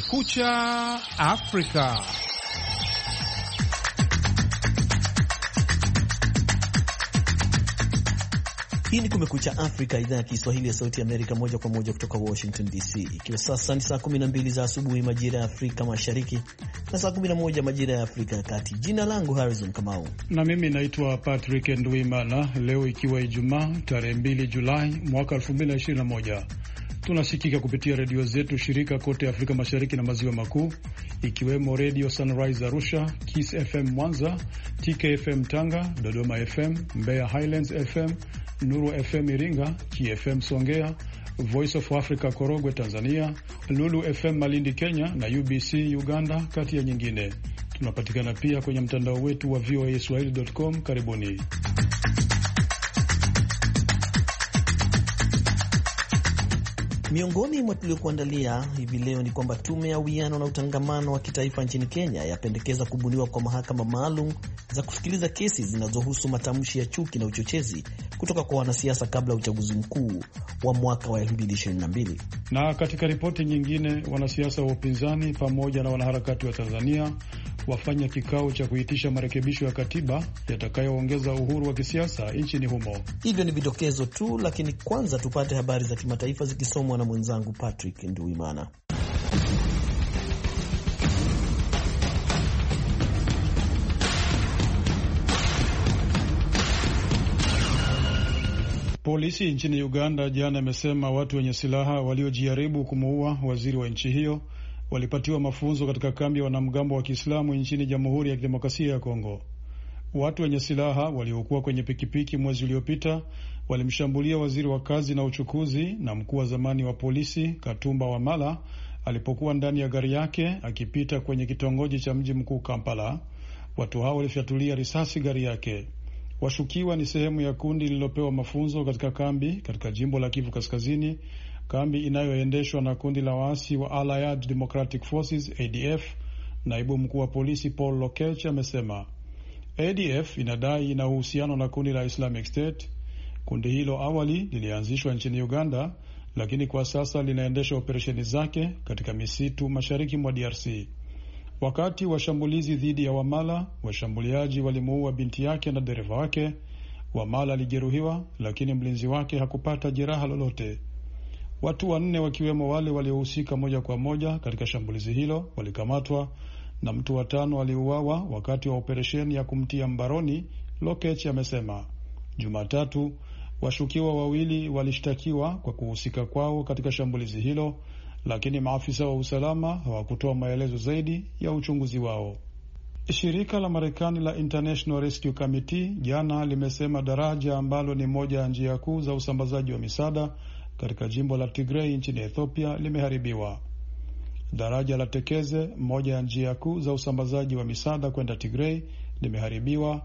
Kumekucha Afrika. Hii ni Kumekucha Afrika, idhaa ya Kiswahili ya Sauti ya Amerika, moja kwa moja kutoka Washington DC, ikiwa sasa ni saa 12 za asubuhi majira ya Afrika Mashariki na saa 11 majira ya Afrika ya Kati. Jina langu Harrison Kamau na mimi naitwa Patrick Ndwimana. Leo ikiwa Ijumaa tarehe 2 Julai mwaka 2021, tunasikika kupitia redio zetu shirika kote Afrika Mashariki na Maziwa Makuu, ikiwemo Radio Sunrise Arusha, Kiss FM Mwanza, TKFM Tanga, Dodoma FM, Mbeya Highlands FM, Nuru FM Iringa, KFM Songea, Voice of Africa Korogwe Tanzania, Lulu FM Malindi Kenya na UBC Uganda, kati ya nyingine. Tunapatikana pia kwenye mtandao wetu wa voaswahili.com. Karibuni. Miongoni mwa tuliokuandalia hivi leo ni kwamba tume ya uwiano na utangamano wa kitaifa nchini Kenya yapendekeza kubuniwa kwa mahakama maalum za kusikiliza kesi zinazohusu matamshi ya chuki na uchochezi kutoka kwa wanasiasa kabla ya uchaguzi mkuu wa mwaka wa 2022. Na katika ripoti nyingine, wanasiasa wa upinzani pamoja na wanaharakati wa Tanzania wafanya kikao cha kuitisha marekebisho ya katiba yatakayoongeza uhuru wa kisiasa nchini humo. Hivyo ni vidokezo tu, lakini kwanza tupate habari za kimataifa zikisomwa na mwenzangu Patrick Nduwimana. Polisi nchini Uganda jana imesema watu wenye silaha waliojaribu kumuua waziri wa nchi hiyo walipatiwa mafunzo katika kambi ya wanamgambo wa Kiislamu nchini Jamhuri ya Kidemokrasia ya Kongo. Watu wenye silaha waliokuwa kwenye pikipiki mwezi uliopita walimshambulia waziri wa kazi na uchukuzi na mkuu wa zamani wa polisi Katumba Wamala alipokuwa ndani ya gari yake akipita kwenye kitongoji cha mji mkuu Kampala. Watu hao walifyatulia risasi gari yake. Washukiwa ni sehemu ya kundi lililopewa mafunzo katika kambi katika jimbo la Kivu Kaskazini, kambi inayoendeshwa na kundi la waasi wa Allied Democratic Forces ADF. Naibu mkuu wa polisi Paul Lokech amesema ADF inadai ina uhusiano na kundi la Islamic State. Kundi hilo awali lilianzishwa nchini Uganda, lakini kwa sasa linaendesha operesheni zake katika misitu mashariki mwa DRC. Wakati wa shambulizi dhidi ya Wamala, washambuliaji walimuua binti yake na dereva wake. Wamala alijeruhiwa, lakini mlinzi wake hakupata jeraha lolote. Watu 4 wakiwemo wale waliohusika moja kwa moja katika shambulizi hilo walikamatwa na mtu wa 5 aliuawa wakati wa operesheni ya kumtia mbaroni, Lokech amesema. Jumatatu, washukiwa 2 walishtakiwa kwa kuhusika kwao katika shambulizi hilo, lakini maafisa wa usalama hawakutoa maelezo zaidi ya uchunguzi wao. Shirika la Marekani la International Rescue Committee jana limesema daraja ambalo ni moja ya njia kuu za usambazaji wa misaada katika jimbo la Tigray nchini Ethiopia limeharibiwa. Daraja la Tekeze, moja ya njia kuu za usambazaji wa misaada kwenda Tigray, limeharibiwa,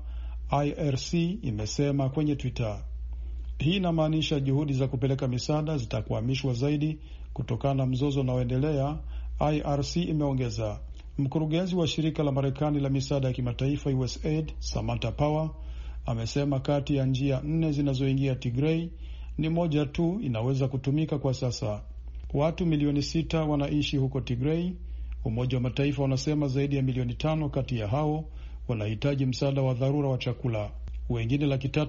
IRC imesema kwenye Twitter. Hii inamaanisha juhudi za kupeleka misaada zitakwamishwa zaidi kutokana na mzozo unaoendelea, IRC imeongeza. Mkurugenzi wa shirika la Marekani la misaada ya kimataifa USAID, Samantha Power, amesema kati ya njia 4 zinazoingia Tigray ni moja tu inaweza kutumika kwa sasa. Watu milioni 6 wanaishi huko Tigray. Umoja wa Mataifa unasema zaidi ya milioni 5 kati ya hao wanahitaji msaada wa dharura wa chakula. Wengine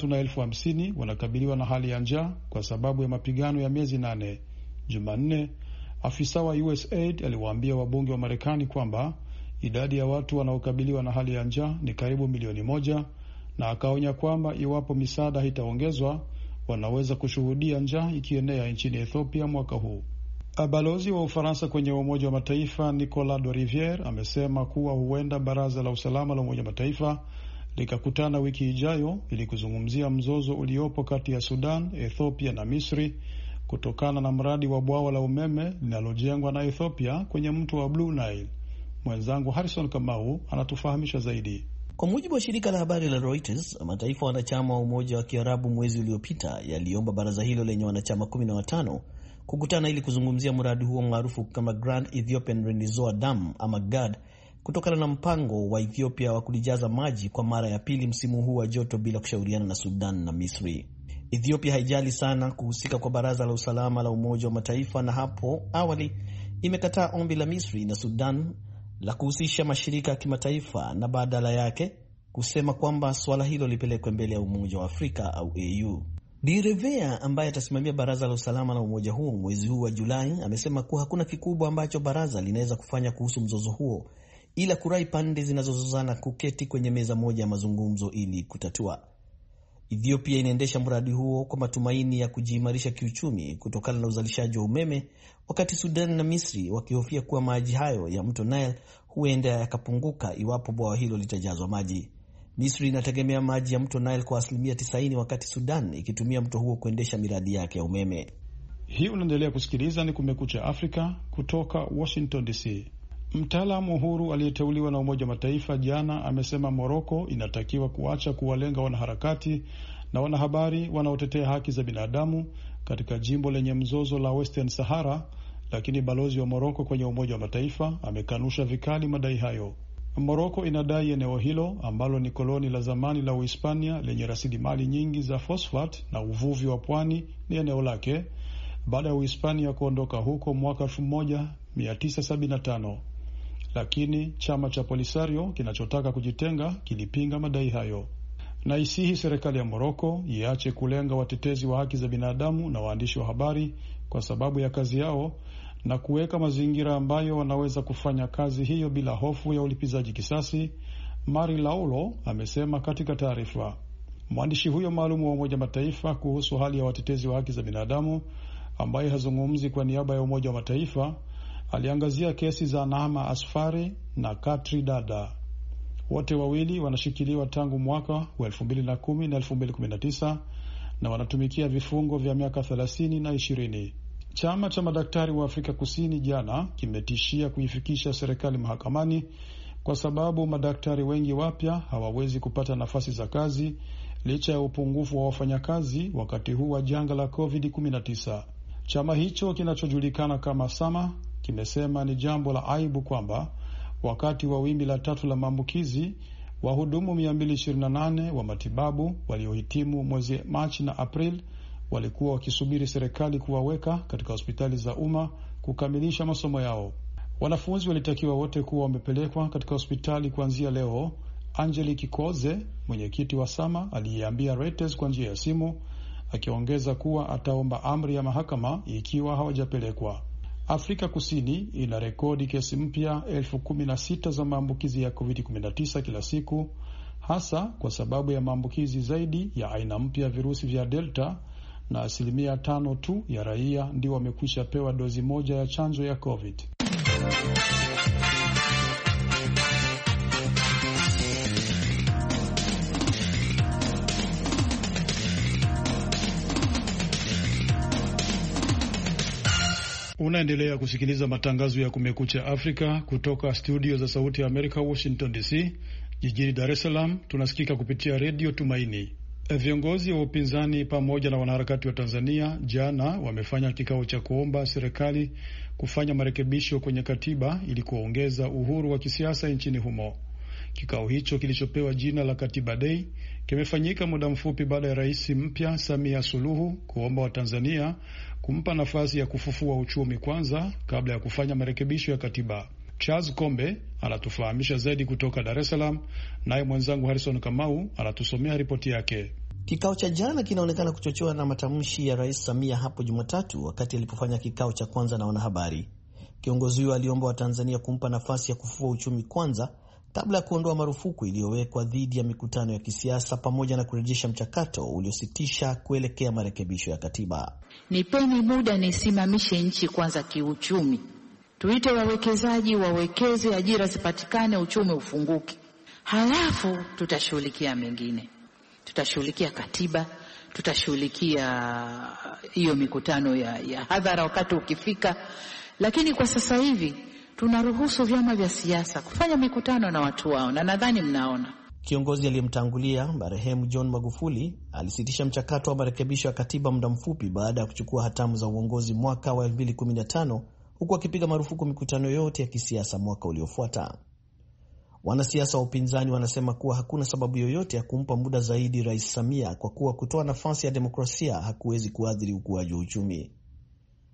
350,000 wanakabiliwa na hali ya njaa kwa sababu ya mapigano ya miezi 8. Jumanne, afisa wa USAID aliwaambia wabunge wa Marekani kwamba idadi ya watu wanaokabiliwa na hali ya njaa ni karibu milioni 1, na akaonya kwamba iwapo misaada haitaongezwa wanaweza kushuhudia njaa ikienea nchini Ethiopia mwaka huu. Balozi wa Ufaransa kwenye Umoja wa Mataifa Nicolas de Riviere amesema kuwa huenda Baraza la Usalama la Umoja wa Mataifa likakutana wiki ijayo ili kuzungumzia mzozo uliopo kati ya Sudan, Ethiopia na Misri kutokana na mradi wa bwawa la umeme linalojengwa na Ethiopia kwenye mto wa Blue Nile. Mwenzangu Harrison Kamau anatufahamisha zaidi. Kwa mujibu wa shirika la habari la Reuters, mataifa wanachama wa Umoja wa Kiarabu mwezi uliopita yaliomba baraza hilo lenye wanachama 15 kukutana ili kuzungumzia mradi huo maarufu kama Grand Ethiopian Renaissance Dam ama GERD, kutokana na mpango wa Ethiopia wa kulijaza maji kwa mara ya pili msimu huu wa joto bila kushauriana na Sudan na Misri. Ethiopia haijali sana kuhusika kwa Baraza la Usalama la Umoja wa Mataifa, na hapo awali imekataa ombi la Misri na Sudan la kuhusisha mashirika ya kimataifa na badala yake kusema kwamba suala hilo lipelekwe mbele ya Umoja wa Afrika au AU. Di Revea ambaye atasimamia baraza la usalama la umoja huo mwezi huu wa Julai amesema kuwa hakuna kikubwa ambacho baraza linaweza kufanya kuhusu mzozo huo ila kurai pande zinazozozana kuketi kwenye meza moja ya mazungumzo ili kutatua. Ethiopia inaendesha mradi huo kwa matumaini ya kujiimarisha kiuchumi kutokana na uzalishaji wa umeme, wakati Sudan na Misri wakihofia kuwa maji hayo ya mto Nile huenda yakapunguka iwapo bwawa hilo litajazwa maji. Misri inategemea maji ya mto Nile kwa 90%, wakati Sudan ikitumia mto huo kuendesha miradi yake ya umeme. Hii unaendelea kusikiliza ni Kumekucha Afrika kutoka Washington DC. Mtaalamu huru aliyeteuliwa na Umoja wa Mataifa jana amesema Moroko inatakiwa kuacha kuwalenga wanaharakati na wanahabari wanaotetea haki za binadamu katika jimbo lenye mzozo la Western Sahara, lakini balozi wa Moroko kwenye Umoja wa Mataifa amekanusha vikali madai hayo. Moroko inadai eneo hilo ambalo ni koloni la zamani la Uhispania lenye rasilimali nyingi za fosfat na uvuvi wa pwani ni eneo lake baada ya Uhispania kuondoka huko mwaka 1975. Lakini chama cha Polisario kinachotaka kujitenga kilipinga madai hayo. Na isihi serikali ya Moroko iache kulenga watetezi wa haki za binadamu na waandishi wa habari kwa sababu ya kazi yao na kuweka mazingira ambayo wanaweza kufanya kazi hiyo bila hofu ya ulipizaji kisasi, Mari Laulo amesema katika taarifa. Mwandishi huyo maalum wa Umoja Mataifa kuhusu hali ya watetezi wa haki za binadamu ambaye hazungumzi kwa niaba ya Umoja wa Mataifa aliangazia kesi za Naama Asfari na Katri Dada. Wote wawili wanashikiliwa tangu mwaka wa 2010 na 2019 na wanatumikia vifungo vya miaka 30 na 20. Chama cha madaktari wa Afrika Kusini jana kimetishia kuifikisha serikali mahakamani kwa sababu madaktari wengi wapya hawawezi kupata nafasi za kazi licha ya upungufu wa wafanyakazi wakati huu wa janga la COVID-19. Chama hicho kinachojulikana kama SAMA kimesema ni jambo la aibu kwamba wakati wa wimbi la 3 la maambukizi, wahudumu 228 wa matibabu waliohitimu mwezi Machi na April walikuwa wakisubiri serikali kuwaweka katika hospitali za umma kukamilisha masomo yao. Wanafunzi walitakiwa wote kuwa wamepelekwa katika hospitali kuanzia leo, Angelique Koze, mwenyekiti wa SAMA, aliyeambia Reuters kwa njia ya simu, akiongeza kuwa ataomba amri ya mahakama ikiwa hawajapelekwa. Afrika Kusini ina rekodi kesi mpya 16,000 za maambukizi ya COVID-19 kila siku, hasa kwa sababu ya maambukizi zaidi ya aina mpya virusi vya Delta, na 5% tu ya raia ndio wamekwisha pewa dozi moja ya chanjo ya COVID. Unaendelea kusikiliza matangazo ya Kumekucha Afrika kutoka studio za Sauti ya Amerika, Washington DC. Jijini Dar es Salaam tunasikika kupitia redio Tumaini. Viongozi wa upinzani pamoja na wanaharakati wa Tanzania jana wamefanya kikao cha kuomba serikali kufanya marekebisho kwenye katiba ili kuongeza uhuru wa kisiasa nchini humo. Kikao hicho kilichopewa jina la Katiba Day kimefanyika muda mfupi baada ya Rais mpya Samia Suluhu kuomba Watanzania kumpa nafasi ya kufufua uchumi kwanza kabla ya kufanya marekebisho ya katiba. Charles Kombe anatufahamisha zaidi kutoka Dar es Salaam, naye mwenzangu Harrison Kamau anatusomea ripoti yake. Kikao cha jana kinaonekana kuchochewa na matamshi ya Rais Samia hapo Jumatatu wakati alipofanya kikao cha kwanza na wanahabari. Kiongozi huyo aliomba Watanzania kumpa nafasi ya kufufua uchumi kwanza kabla ya kuondoa marufuku iliyowekwa dhidi ya mikutano ya kisiasa pamoja na kurejesha mchakato uliositisha kuelekea marekebisho ya katiba. Nipeni muda nisimamishe nchi kwanza kiuchumi. Tuite wawekezaji wawekeze, ajira zipatikane, uchumi ufunguke. Halafu tutashughulikia mengine. Tutashughulikia katiba, tutashughulikia hiyo mikutano ya hadhara wakati ukifika. Lakini kwa sasa hivi tunaruhusu vyama vya siasa kufanya mikutano na watu wao, na nadhani mnaona. Kiongozi aliyemtangulia marehemu John Magufuli alisitisha mchakato wa marekebisho ya katiba muda mfupi baada ya kuchukua hatamu za uongozi mwaka wa 2015, huku akipiga marufuku mikutano yote ya kisiasa mwaka uliofuata. Wanasiasa wa upinzani wanasema kuwa hakuna sababu yoyote ya kumpa muda zaidi Rais Samia kwa kuwa kutoa nafasi ya demokrasia hakuwezi kuathiri ukuaji wa uchumi.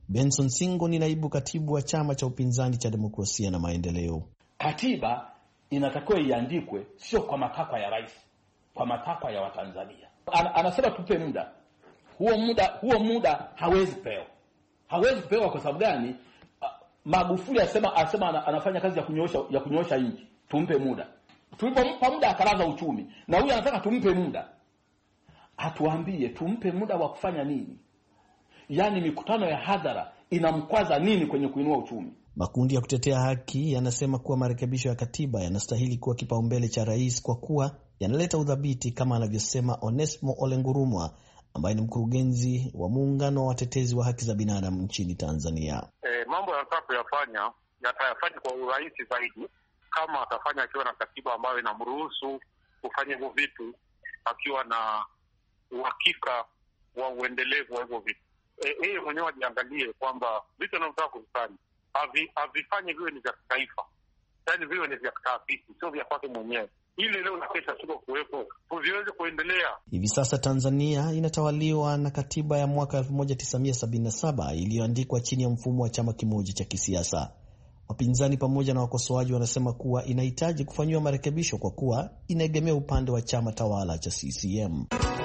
Benson Singo ni naibu katibu wa chama cha upinzani cha Demokrasia na Maendeleo. Katiba inatakiwa iandikwe sio kwa matakwa ya rais, kwa matakwa ya Watanzania. Anasema tupe muda. Huo muda hawezi pewa kwa sababu gani? Magufuli asema anafanya kazi ya kunyoosha nchi. Tumpe muda. Tulipompa muda akalaza uchumi. Na huyu anataka tumpe muda. Atuambie tumpe muda wa kufanya nini? Yaani mikutano ya hadhara inamkwaza nini kwenye kuinua uchumi? Makundi ya kutetea haki yanasema kuwa marekebisho ya katiba yanastahili kuwa kipaumbele cha rais kwa kuwa yanaleta udhabiti, kama anavyosema Onesmo Olengurumwa ambaye ni mkurugenzi wa muungano wa watetezi wa haki za binadamu nchini Tanzania. Mambo yanataka kuyafanya yatayafanya kwa urahisi zaidi kama atafanya akiwa na katiba ambayo inamruhusu kufanya hivyo vitu, akiwa na uhakika wa uendelevu wa hivyo vitu. Yeye mwenyewe ajiangalie kwamba vitu anavyotaka kuvifanya havifanye viwe ni vya kitaifa, yaani viwe ni vya taasisi, sio vya kwake mwenyewe, ili leo na kesho siko kuwepo viweze kuendelea. Hivi sasa Tanzania inatawaliwa na katiba ya mwaka 1977 iliyoandikwa chini ya mfumo wa chama kimoja cha kisiasa. Wapinzani pamoja na wakosoaji wanasema kuwa inahitaji kufanyiwa marekebisho kwa kuwa inaegemea upande wa chama tawala cha CCM.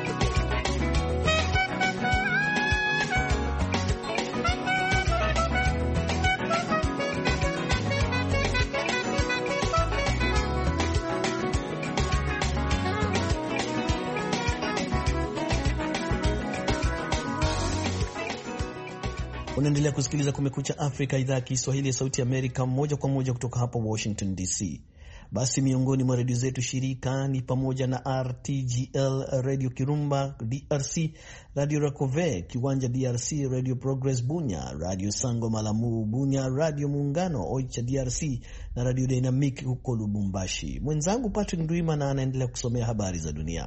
Unaendelea kusikiliza Kumekucha Afrika, idhaa ya Kiswahili ya Sauti ya Amerika, moja kwa moja kutoka hapa Washington DC. Basi miongoni mwa redio zetu shirika ni pamoja na RTGL Radio Kirumba DRC, Radio Rakove Kiwanja DRC, Radio Progress Bunya, Radio Sango Malamu Bunya, Radio Muungano Oicha DRC na Radio Dynamic huko Lubumbashi. Mwenzangu Patrick Ndwimana anaendelea kusomea habari za dunia.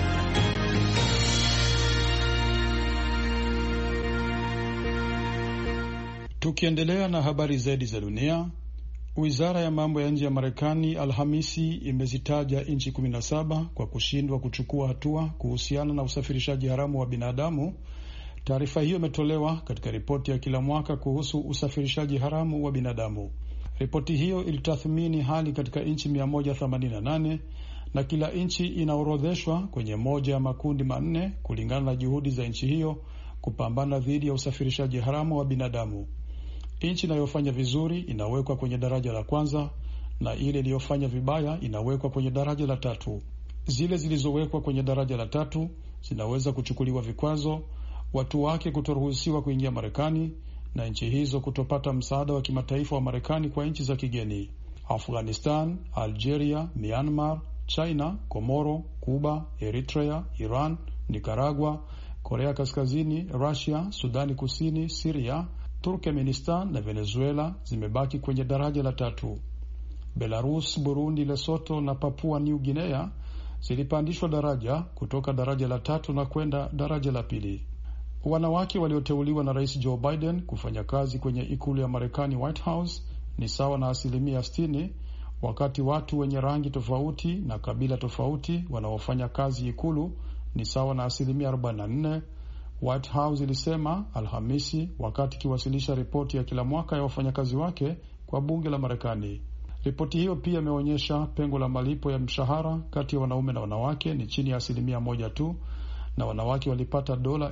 Tukiendelea na habari zaidi za dunia, Wizara ya mambo ya nje ya Marekani Alhamisi imezitaja nchi 17 kwa kushindwa kuchukua hatua kuhusiana na usafirishaji haramu wa binadamu. Taarifa hiyo imetolewa katika ripoti ya kila mwaka kuhusu usafirishaji haramu wa binadamu. Ripoti hiyo ilitathmini hali katika nchi 188 na kila nchi inaorodheshwa kwenye moja ya makundi manne kulingana na juhudi za nchi hiyo kupambana dhidi ya usafirishaji haramu wa binadamu. Nchi inayofanya vizuri inawekwa kwenye daraja la kwanza na ile iliyofanya vibaya inawekwa kwenye daraja la tatu. Zile zilizowekwa kwenye daraja la tatu zinaweza kuchukuliwa vikwazo, watu wake kutoruhusiwa kuingia Marekani na nchi hizo kutopata msaada wa kimataifa wa Marekani kwa nchi za kigeni. Afghanistan, Algeria, Myanmar, China, Komoro, Kuba, Eritrea, Iran, Nicaragua, Korea Kaskazini, Russia, Sudani Kusini, Syria, Turkmenistan na Venezuela zimebaki kwenye daraja la tatu. Belarus, Burundi, Lesotho na Papua New Guinea zilipandishwa daraja kutoka daraja la tatu na kwenda daraja la pili. Wanawake walioteuliwa na Rais Joe Biden kufanya kazi kwenye ikulu ya Marekani White House ni sawa na 60%, wakati watu wenye rangi tofauti na kabila tofauti wanaofanya kazi ikulu ni sawa na 44%. White House ilisema Alhamisi wakati kiwasilisha ripoti ya kila mwaka ya wafanyakazi wake kwa bunge la Marekani. Ripoti hiyo pia imeonyesha pengo la malipo ya mshahara kati ya wanaume na wanawake ni chini ya 1% tu, na wanawake walipata dola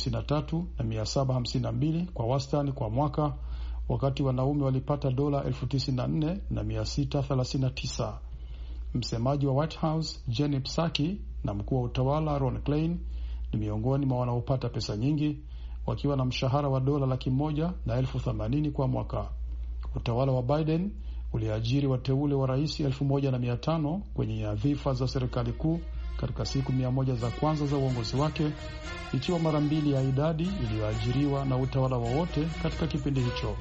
93,752 kwa wastani kwa mwaka, wakati wanaume walipata dola 94,639. Msemaji wa White House Jenny Psaki na mkuu wa utawala Ron Klain ni miongoni mwa wanaopata pesa nyingi, wakiwa na mshahara wa dola 180,080 kwa mwaka. Utawala wa Biden uliajiri wateule wa rais 1,500 kwenye nyadhifa za serikali kuu katika siku 100 za kwanza za uongozi wake, ikiwa mara mbili ya idadi iliyoajiriwa na utawala wowote katika kipindi hicho.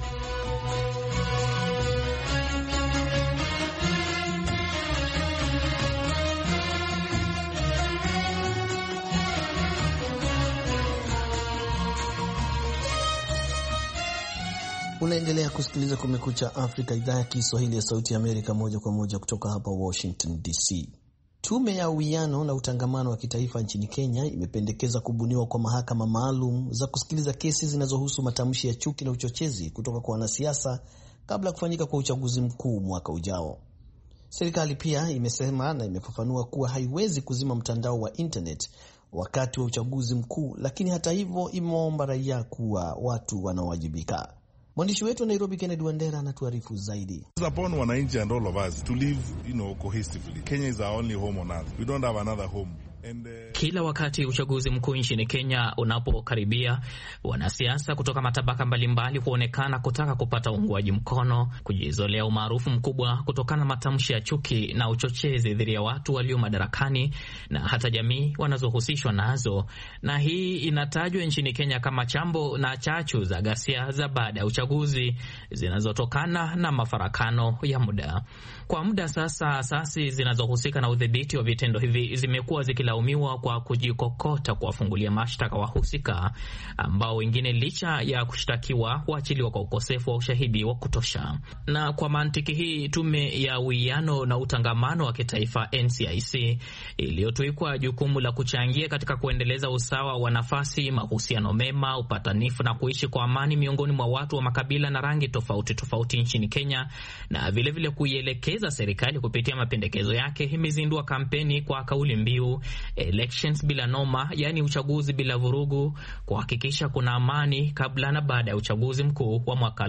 Unaendelea kusikiliza Kumekucha Afrika, idhaa ya Kiswahili ya Sauti ya Amerika, moja kwa moja kutoka hapa Washington DC. Tume ya Uwiano na Utangamano wa Kitaifa nchini Kenya imependekeza kubuniwa kwa mahakama maalum za kusikiliza kesi zinazohusu matamshi ya chuki na uchochezi kutoka kwa wanasiasa kabla ya kufanyika kwa uchaguzi mkuu mwaka ujao. Serikali pia imesema na imefafanua kuwa haiwezi kuzima mtandao wa internet wakati wa uchaguzi mkuu, lakini hata hivyo imeomba raia kuwa watu wanaowajibika. Mwandishi wetu wa Nairobi Kennedy Wandera anatuarifu zaidi. Upon wananchi and all of us to live, cohesively. Kenya is our only home on earth. We don't have another home. Kila wakati uchaguzi mkuu nchini Kenya unapokaribia, wanasiasa kutoka matabaka mbalimbali huonekana kutaka kupata uungwaji mkono, kujizolea umaarufu mkubwa kutokana na matamshi ya chuki na uchochezi dhidi ya watu walio madarakani na hata jamii wanazohusishwa nazo. Na hii inatajwa nchini Kenya kama chambo na chachu za ghasia za baada ya uchaguzi zinazotokana na mafarakano ya muda. Kwa muda sasa, asasi zinazohusika na udhibiti wa vitendo hivi zimekuwa zikilaumiwa kwa kujikokota kuwafungulia mashtaka wahusika ambao wengine licha ya kushtakiwa huachiliwa kwa ukosefu wa ushahidi wa kutosha. Na kwa mantiki hii, Tume ya Uwiano na Utangamano wa Kitaifa NCIC iliyotuikwa jukumu la kuchangia katika kuendeleza usawa wa nafasi, mahusiano mema, upatanifu na kuishi kwa amani miongoni mwa watu wa makabila na rangi tofauti tofauti nchini Kenya, na vilevile kuielekeza serikali kupitia mapendekezo yake, imezindua kampeni kwa kauli mbiu Elections bila noma, yani uchaguzi bila vurugu, kuhakikisha kuna amani kabla na baada ya uchaguzi mkuu wa mwaka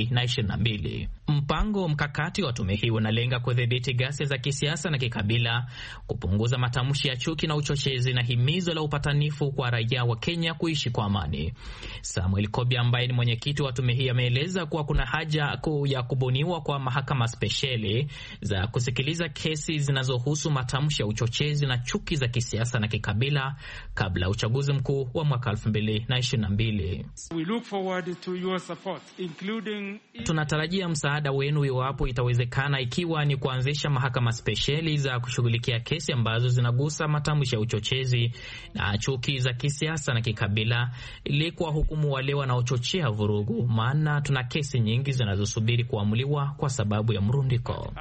2022. Mpango mkakati wa tume hii unalenga kudhibiti ghasia za kisiasa na kikabila, kupunguza matamshi ya chuki na uchochezi, na himizo la upatanifu kwa raia wa Kenya kuishi kwa amani. Samuel Kobi ambaye ni mwenyekiti wa tume hii ameeleza kuwa kuna haja kuu ya kubuniwa kwa mahakama spesheli za kusikiliza kesi zinazohusu matamshi ya uchochezi na chuki za kisiasa na kikabila kabla uchaguzi mkuu wa mwaka 2022. We look forward to your support, including... Tunatarajia msaada wenu iwapo itawezekana, ikiwa ni kuanzisha mahakama spesheli za kushughulikia kesi ambazo zinagusa matamshi ya uchochezi na chuki za kisiasa na kikabila, ili kuwahukumu wale wanaochochea vurugu, maana tuna kesi nyingi zinazosubiri kuamuliwa kwa sababu ya mrundiko.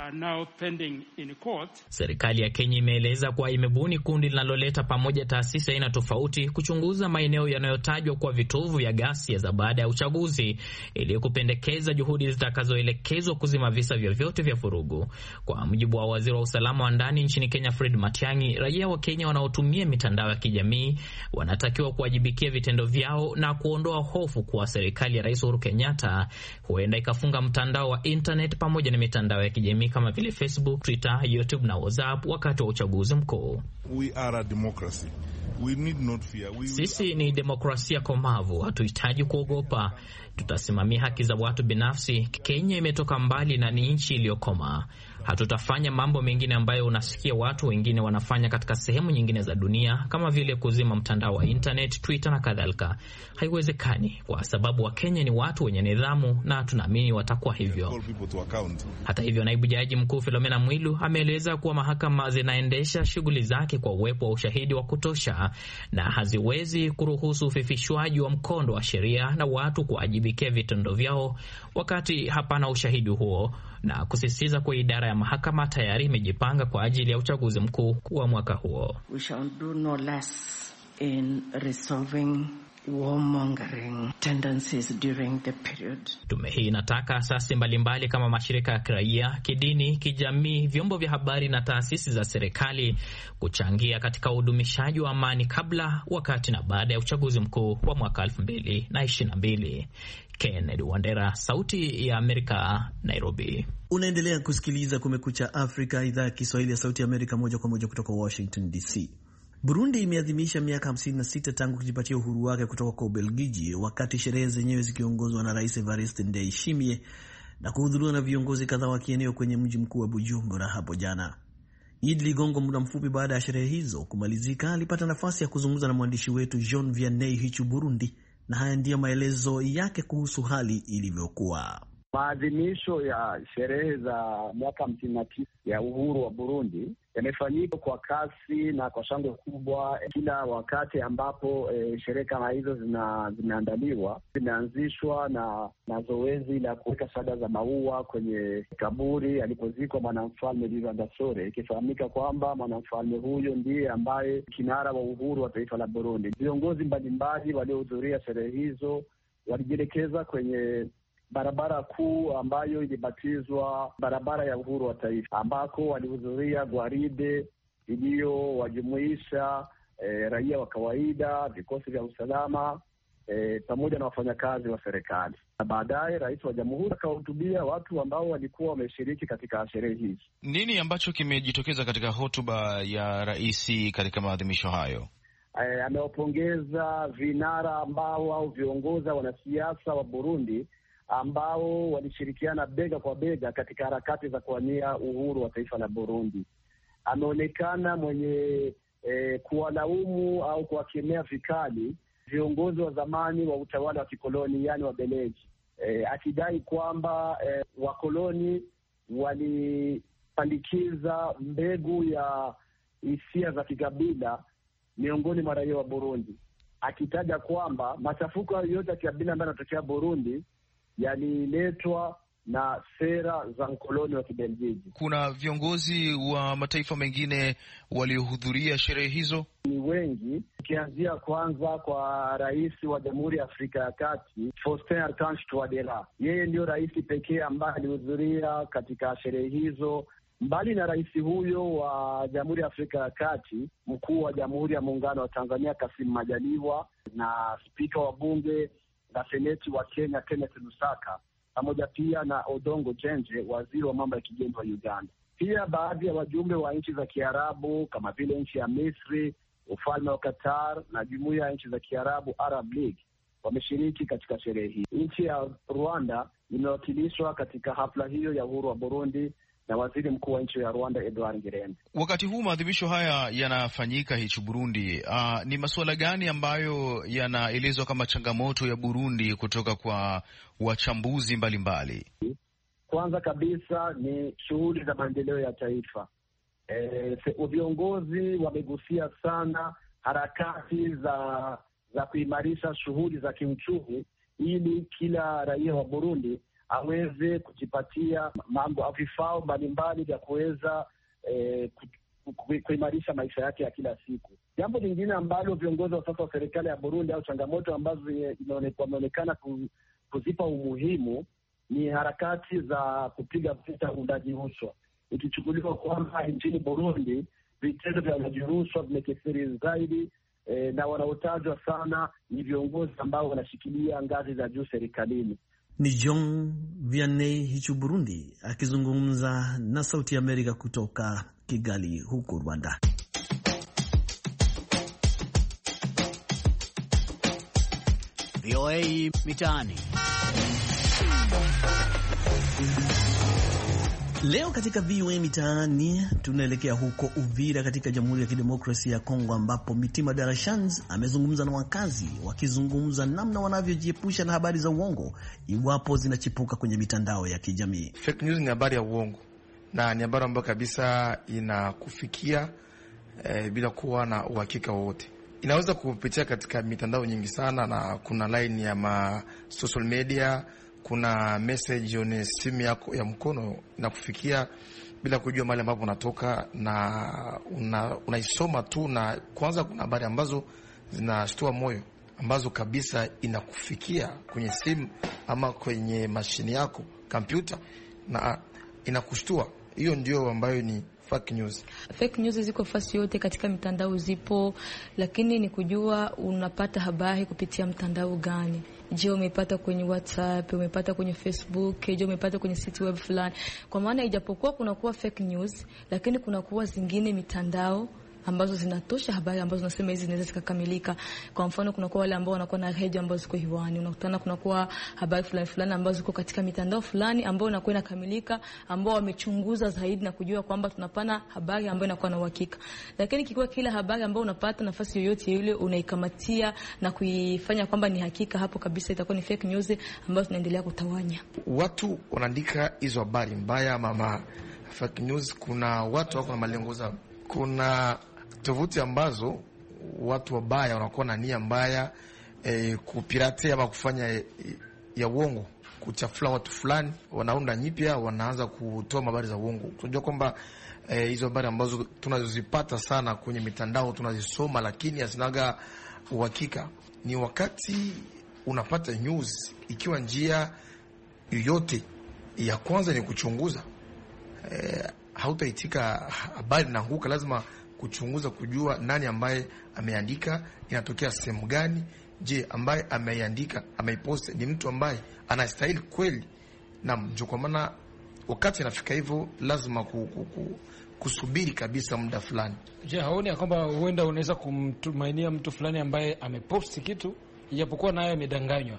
Serikali ya Kenya imeeleza kuwa imebuni kundi linaloleta pamoja taasisi aina tofauti kuchunguza maeneo yanayotajwa kwa vitovu vya ghasia za baada ya uchaguzi ili kupendekeza juhudi zitakazoelekezwa kuzima visa vyovyote vya vurugu. Kwa mujibu wa waziri wa usalama wa ndani nchini Kenya Fred Matiang'i, raia wa Kenya wanaotumia mitandao ya kijamii wanatakiwa kuwajibikia vitendo vyao na kuondoa hofu kuwa serikali ya Rais Uhuru Kenyatta huenda ikafunga mtandao wa internet pamoja na mitandao ya kijamii kama vile Facebook, Twitter, YouTube na WhatsApp wakati wa uchaguzi mkuu. We are a democracy. We need not fear. Sisi ni demokrasia komavu, hatuhitaji kuogopa. Tutasimamia haki za watu binafsi. Kenya imetoka mbali na ni nchi iliyokoma. Hatutafanya mambo mengine ambayo unasikia watu wengine wanafanya katika sehemu nyingine za dunia, kama vile kuzima mtandao wa internet, Twitter na kadhalika. Haiwezekani, kwa sababu Wakenya ni watu wenye nidhamu na tunaamini watakuwa hivyo. Hata hivyo, naibu jaji mkuu Philomena Mwilu ameeleza kuwa mahakama zinaendesha shughuli zake kwa uwepo wa ushahidi wa kutosha na haziwezi kuruhusu ufifishwaji wa mkondo wa sheria na watu kuwajibikia vitendo vyao wakati hapana ushahidi huo, na kusisitiza kuwa idara ya mahakama tayari imejipanga kwa ajili ya uchaguzi mkuu wa mwaka huo. We shall do no less in resolving warmongering tendencies during the period. Tume hii inataka asasi mbalimbali kama mashirika ya kiraia, kidini, kijamii, vyombo vya habari na taasisi za serikali kuchangia katika udumishaji wa amani kabla, wakati na baada ya uchaguzi mkuu wa mwaka 2022. Kennedy Wandera, Sauti ya Amerika, Nairobi. Unaendelea kusikiliza Kumekucha Afrika, idhaa ya Kiswahili ya Sauti ya Amerika, moja kwa moja kutoka Washington DC. Burundi imeadhimisha miaka 56 tangu kujipatia uhuru wake kutoka kwa Ubelgiji, wakati sherehe zenyewe zikiongozwa na Rais Evariste Ndayishimiye na kuhudhuriwa na viongozi kadhaa wa kieneo kwenye mji mkuu wa Bujumbura hapo jana. Idi Ligongo, muda mfupi baada ya sherehe hizo kumalizika, alipata nafasi ya kuzungumza na mwandishi wetu Jean Vianney Hichu Burundi, na haya ndiyo maelezo yake kuhusu hali ilivyokuwa. Maadhimisho ya sherehe za miaka 59 ya uhuru wa Burundi yamefanyika kwa kasi na kwa shangwe kubwa. Kila wakati ambapo sherehe kama hizo zimeandaliwa, zimeanzishwa na zoezi la kuweka shada za maua kwenye kaburi alipozikwa mwanamfalme Rwagasore, ikifahamika kwamba mwanamfalme huyo ndiye ambaye kinara wa uhuru wa taifa la Burundi. Viongozi mbalimbali waliohudhuria sherehe hizo walijielekeza kwenye barabara kuu ambayo ilibatizwa barabara ya uhuru wa taifa, ambako walihudhuria gwaride iliyowajumuisha raia wa kawaida, vikosi vya usalama pamoja na wafanyakazi wa serikali. Na baadaye rais wa jamhuri akahutubia watu ambao walikuwa wameshiriki katika sherehe hizi. Nini ambacho kimejitokeza katika hotuba ya rais katika maadhimisho hayo? Amewapongeza vinara ambao au viongozi wanasiasa wa Burundi ambao walishirikiana bega kwa bega katika harakati za kuwania uhuru wa taifa la Burundi. Ameonekana mwenye kuwalaumu au kuwakemea vikali viongozi wa zamani wa utawala wa kikoloni, yani Wabeleji, akidai kwamba wakoloni walipandikiza mbegu ya hisia za kikabila miongoni mwa raia wa Burundi, akitaja kwamba machafuko yote ya kikabila ambayo yanatokea Burundi yaliletwa na sera za mkoloni wa Kibeljiji. Kuna viongozi wa mataifa mengine waliohudhuria sherehe hizo? Ni wengi, ukianzia kwanza kwa rais wa Jamhuri ya Afrika ya Kati Faustin Archange Touadera. Yeye ndio rais pekee ambaye alihudhuria katika sherehe hizo. Mbali na rais huyo wa Jamhuri ya Afrika ya Kati, mkuu wa Jamhuri ya Muungano wa Tanzania Kassim Majaliwa na spika wa bunge na seneti wa Kenya Kenneth Lusaka, pamoja pia na Odongo Jenje, waziri wa mambo ya kigeni wa Uganda. Pia baadhi ya wajumbe wa nchi za Kiarabu kama vile nchi ya Misri, ufalme wa Qatar na jumuiya ya nchi za Kiarabu Arab League wameshiriki katika sherehe hii. Nchi ya Rwanda imewakilishwa katika hafla hiyo ya uhuru wa Burundi na waziri mkuu wa nchi ya Rwanda Edouard Ngirente. Wakati huu maadhimisho haya yanafanyika hichi Burundi, ni masuala gani ambayo yanaelezwa kama changamoto ya Burundi kutoka kwa wachambuzi mbalimbali? Kwanza kabisa ni shughuli za maendeleo ya taifa. Viongozi wamegusia sana harakati za kuimarisha shughuli za kiuchumi ili kila raia wa Burundi aweze kujipatia mambo vifaa mbalimbali vya kuweza kuimarisha maisha yake ya kila siku. Jambo lingine ambalo viongozi wa sasa wa serikali ya Burundi au changamoto ambazo wameonekana kuzipa umuhimu ni harakati za kupiga vita uundaji rushwa, ikichukuliwa kwamba nchini Burundi vitendo vya uundaji rushwa vimekithiri zaidi, na wanaotajwa sana ni viongozi ambao wanashikilia ngazi za juu serikalini. Ni John Vianney Hichu Burundi akizungumza na Sauti ya Amerika kutoka Kigali huko Rwanda. VOA Mitaani. Leo katika VOA Mitaani tunaelekea huko Uvira katika Jamhuri ya Kidemokrasia ya Kongo, ambapo Mitima Darashans amezungumza na wakazi wakizungumza namna wanavyojiepusha na habari za uongo iwapo zinachipuka kwenye mitandao ya kijamii. Fake news ni habari ya uongo na ni habari ambayo kabisa inakufikia bila kuwa na uhakika wowote. Inaweza kupitia katika mitandao nyingi sana, na kuna line ya social media, kuna message on simu yako ya mkono inakufikia bila kujua mahali ambapo unatoka, na unaisoma tu. Na kwanza kuna habari ambazo zinashtua moyo ambazo kabisa inakufikia kwenye simu ama kwenye mashine yako kompyuta na inakushtua. Hiyo ndio ambayo ni fake news. Fake news ziko fasi yote katika mitandao zipo, lakini ni kujua unapata habari kupitia mtandao gani. Je, umepata kwenye WhatsApp, umepata kwenye Facebook, je umepata kwenye site web fulani. Kwa maana ijapokuwa kuna kuwa fake news, lakini kuna kuwa zingine mitandao ambazo zinatosha habari ambazo nasema hizi zinaweza zikakamilika. Kwa mfano kuna kwa wale ambao wanakuwa na radio ambazo ziko hewani, unakutana kuna kwa habari fulani fulani ambazo ziko katika mitandao fulani ambao inakuwa inakamilika, ambao wamechunguza zaidi na kujua kwamba tunapana habari ambayo inakuwa na uhakika. Lakini kikiwa kila habari ambayo unapata nafasi yoyote ile unaikamatia na kuifanya kwamba ni hakika, hapo kabisa itakuwa ni fake news ambazo tunaendelea kutawanya. Watu wanaandika hizo habari mbaya ama fake news, kuna watu wako na malengo zao. Kuna tovuti ambazo watu wabaya wanakuwa na nia mbaya, kupiratea ama kufanya ya uongo, kuchafua watu fulani, wanaunda nyipya, wanaanza kutoa habari za uongo. Tunajua kwamba hizo habari ambazo tunazozipata sana kwenye mitandao tunazisoma, lakini hazinaga uhakika. Ni wakati unapata news, ikiwa njia yoyote ya kwanza ni kuchunguza, hautaitika habari na huka, lazima kuchunguza, kujua nani ambaye ameandika, inatokea sehemu gani, je, ambaye ameandika, ameipost ni mtu ambaye anastahili kweli. Na mjo, kwa maana wakati inafika hivyo lazima kusubiri kabisa muda fulani. Je, haoni kwamba huenda unaweza kumtumainia mtu fulani ambaye amepost kitu ijapokuwa naye amedanganywa?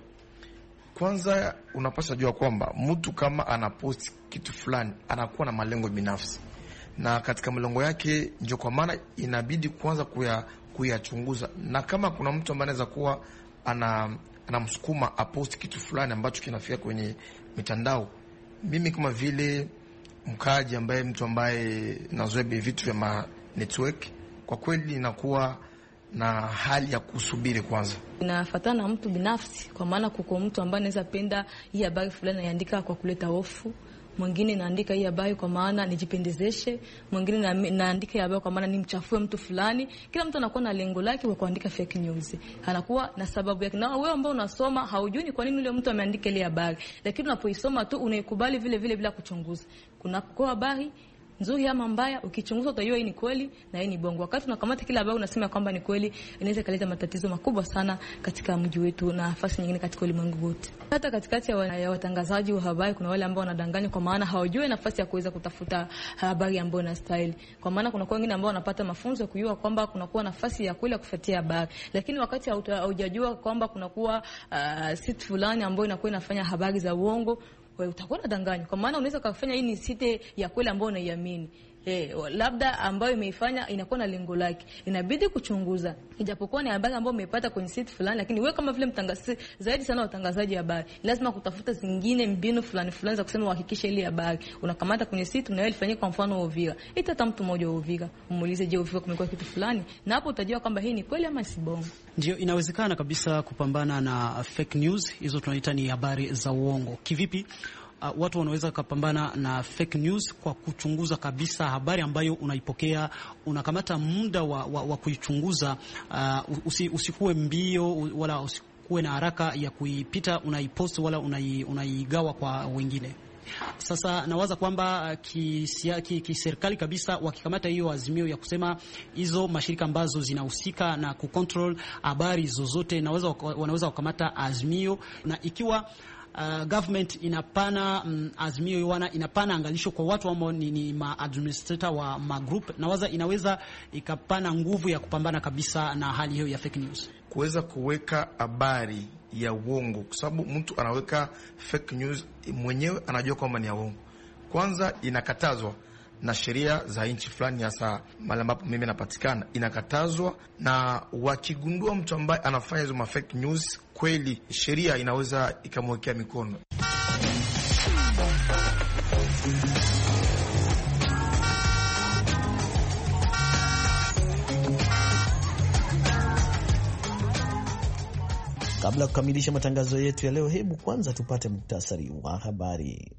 Kwanza unapaswa jua kwamba mtu kama anapost kitu fulani anakuwa na malengo binafsi, na katika malengo yake ndio kwa maana inabidi kwanza kuyachunguza. Na kama kuna mtu ambaye anaweza kuwa anamsukuma apost kitu fulani ambacho kinafika kwenye mitandao, mimi kama vile mkaji ambaye mtu ambaye nazoea vitu vya network, kwa kweli inakuwa na hali ya kusubiri kwanza. Inafuatana na mtu binafsi, kwa maana kuko mtu ambaye anaweza penda hii habari fulani anaandika kwa kuleta hofu, mwingine naandika hii habari kwa maana nijipendezeshe, mwingine naandika hii habari kwa maana nimchafue mtu fulani. Kila mtu anakuwa na lengo lake kwa kuandika fake news, anakuwa na sababu yake. Na wewe ambao unasoma haujui ni kwa nini yule mtu ameandika ile habari, lakini unapoisoma tu unaikubali vile vile bila kuchunguza. Kuna kwa habari nzuri ama mbaya, ukichunguza utajua hii ni kweli na hii ni bongo. Wakati unakamata kila habari unasema kwamba ni kweli, inaweza kuleta matatizo makubwa sana katika mji wetu na nafasi nyingine katika ulimwengu wote. Hata katikati ya watangazaji wa habari kuna wale ambao wanadanganya kwa maana hawajui nafasi ya kuweza kutafuta habari ambayo ina style. Kwa maana kuna wengine ambao wanapata mafunzo kujua kwamba kuna kuwa nafasi ya kweli kufuatia habari. Lakini wakati haujajua kwamba kuna kuwa site fulani ambayo inakuwa inafanya habari za uongo, wewe utakuwa unadanganywa. Kwa maana unaweza kufanya hii ni site ya kweli ambayo unaiamini, labda ambayo imeifanya inakuwa na lengo lake, inabidi kuchunguza. Ijapokuwa ni habari ambayo umepata kwenye site fulani, lakini wewe kama vile mtangazaji zaidi sana watangazaji habari, lazima kutafuta zingine mbinu fulani za kusema uhakikishe ile habari unakamata kwenye site na ilifanyika. Kwa mfano Uvira, itata mtu mmoja wa Uvira umuulize, je, Uvira kumekuwa kitu fulani, na hapo utajua kwamba hii ni kweli ama si bongo. Ndio inawezekana kabisa kupambana na fake news hizo, tunaita ni habari za uongo. Kivipi? Watu wanaweza kupambana na fake news kwa kuchunguza kabisa habari ambayo unaipokea, unakamata muda wa kuichunguza, usikuwe mbio wala usikuwe na haraka ya kuipita, unaipost wala unaigawa kwa wengine. Sasa nawaza kwamba kiserikali kabisa wakikamata hiyo azimio ya kusema hizo mashirika ambazo zinahusika na kucontrol habari zozote, wanaweza kukamata azimio, na ikiwa government inapana azimio inapana angalisho kwa watu ambao ni administrator wa group, na inaweza ikapana nguvu ya kupambana kabisa na hali hiyo ya fake news, kuweza kuweka habari ya uongo, kwa sababu mtu anaweka fake news mwenyewe anajua kwamba ni ya uongo. Kwanza inakatazwa na sheria za nchi fulani, hasa mahali ambapo mimi napatikana inakatazwa, na wakigundua mtu ambaye anafanya hizo fake news, kweli sheria inaweza ikamwekea mikono. Kabla ya kukamilisha matangazo yetu ya leo, hebu kwanza tupate muktasari wa habari.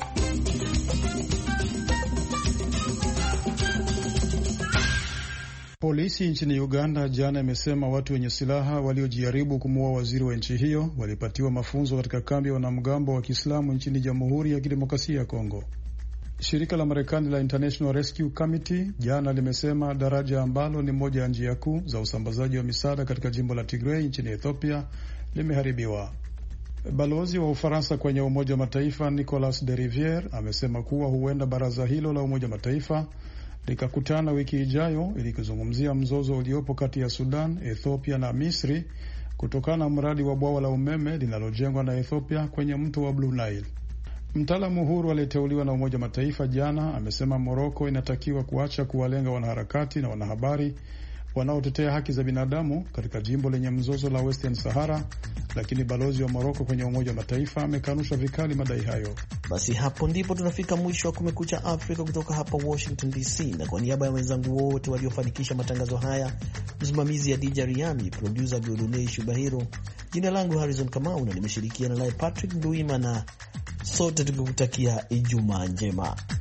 Polisi nchini Uganda jana imesema watu wenye silaha waliojaribu kumuua waziri wa nchi hiyo walipatiwa mafunzo katika kambi ya wanamgambo wa Kiislamu nchini Jamhuri ya Kidemokrasia ya Kongo. Shirika la Marekani la International Rescue Committee jana limesema daraja ambalo ni moja ya njia kuu za usambazaji wa misaada katika jimbo la Tigray nchini Ethiopia limeharibiwa. Balozi wa Ufaransa kwenye Umoja wa Mataifa Nicolas de Riviere amesema kuwa huenda baraza hilo la Umoja wa Mataifa likakutana wiki ijayo ili kuzungumzia mzozo uliopo kati ya Sudan, Ethiopia na Misri kutokana na mradi wa bwawa la umeme linalojengwa na Ethiopia kwenye mto wa Blue Nile. Mtaalamu huru aliyeteuliwa na Umoja wa Mataifa jana amesema Morocco inatakiwa kuacha kuwalenga wanaharakati na wanahabari wanaotetea haki za binadamu katika jimbo lenye mzozo la Western Sahara, lakini balozi wa Moroko kwenye Umoja wa Mataifa amekanusha vikali madai hayo. Basi hapo ndipo tunafika mwisho wa Kumekucha Afrika kutoka hapa Washington DC, na kwa niaba ya wenzangu wote waliofanikisha matangazo haya, msimamizi ya DJ Riami, producer Godolei Shubahiro, jina langu Harrison Kamau na nimeshirikiana naye Patrick Nduimana, sote tukikutakia Ijumaa njema.